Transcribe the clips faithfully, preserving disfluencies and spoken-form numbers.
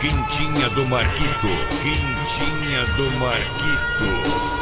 Quintinha do Marquito, Quintinha do Marquito.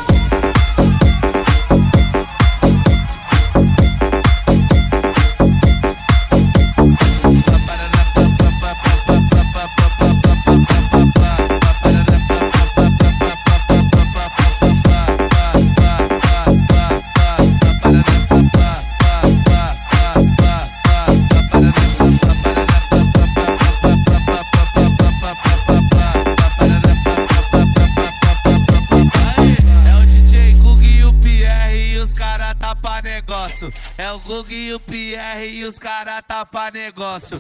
É o Gug e o Pierre e os caras tá pra negócio.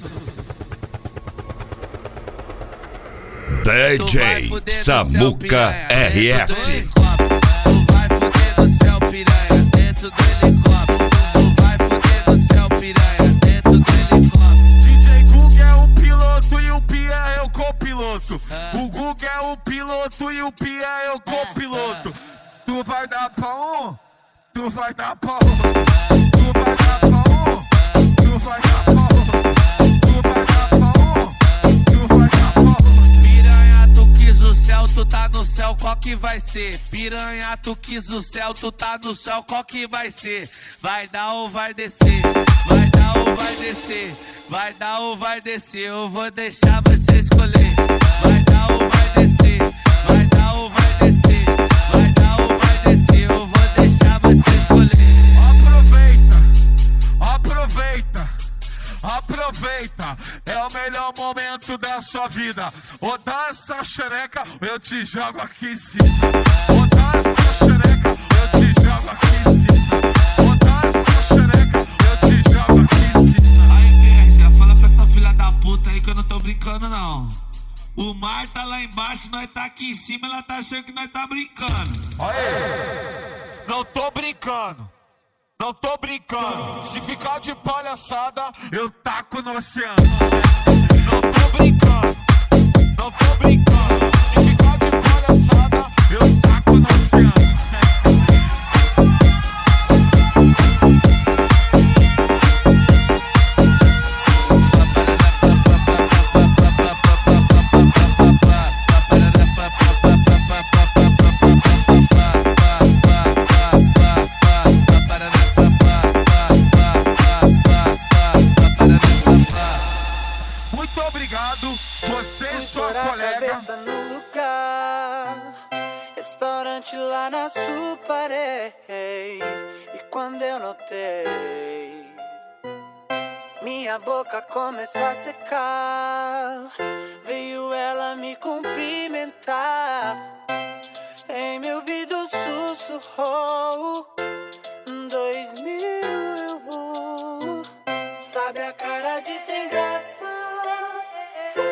D J Samuca R S. Tu vai fuder no céu, piranha, dentro do helicóptero. Tu vai fuder no céu, piranha, dentro do helicóptero. D J Gug é o piloto e o Pierre é o copiloto. O Gug é o piloto e o Pierre é o copiloto. Tu vai dar pra um, tu vai dar pra um. Tu vai dar pra um, tu vai dar pra um. Tu vai dar pra um, tu vai dar pra um. Piranha, tu quis o céu, tu tá no céu, qual que vai ser? Piranha, tu quis o céu, tu tá no céu, qual que vai ser? Vai dar ou vai descer? Vai dar ou vai descer? Vai dar ou vai descer? Eu vou deixar você escolher. Vai dar ou vai descer? Vai dar ou vai descer? Vai dar ou vai descer? Eu vou deixar você escolher. Aproveita, aproveita, é o melhor momento da sua vida. Ou dá essa xereca, eu te jogo aqui em cima. Ou dá essa xereca, eu te jogo aqui em cima. Ou dá essa xereca, eu te jogo aqui em cima. Aí, Pierre, fala pra essa filha da puta aí que eu não tô brincando, não. O mar tá lá embaixo, nós tá aqui em cima, ela tá achando que nós tá brincando. Aê, não tô brincando. Não tô brincando, se ficar de palhaçada, eu taco no oceano. Não tô brincando, não tô brincando, se ficar de palhaçada, eu taco no oceano. Você e sua colega no lugar, restaurante lá na Suparé. E quando eu notei, minha boca começou a secar. Veio ela me cumprimentar, em meu ouvido sussurrou: dois mil eu vou. Sabe a cara de sem graça?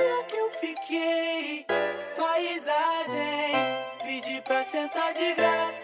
Fiquei, paisagem, pedi pra sentar de graça.